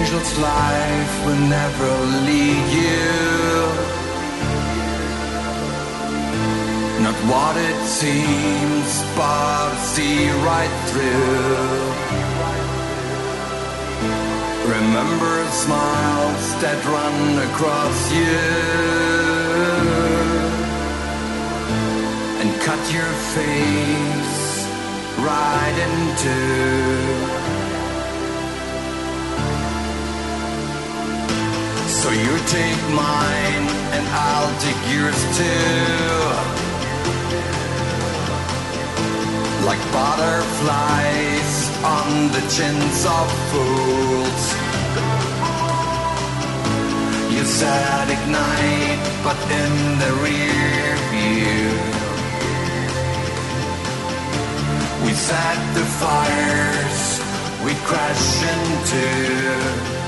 angel's life will never lead you. Not what it seems, but see right through. Remember smiles that run across you and cut your face right into. So you take mine and I'll take yours too. Like butterflies on the chins of fools. You said ignite, but in the rear view we set the fires we crash into.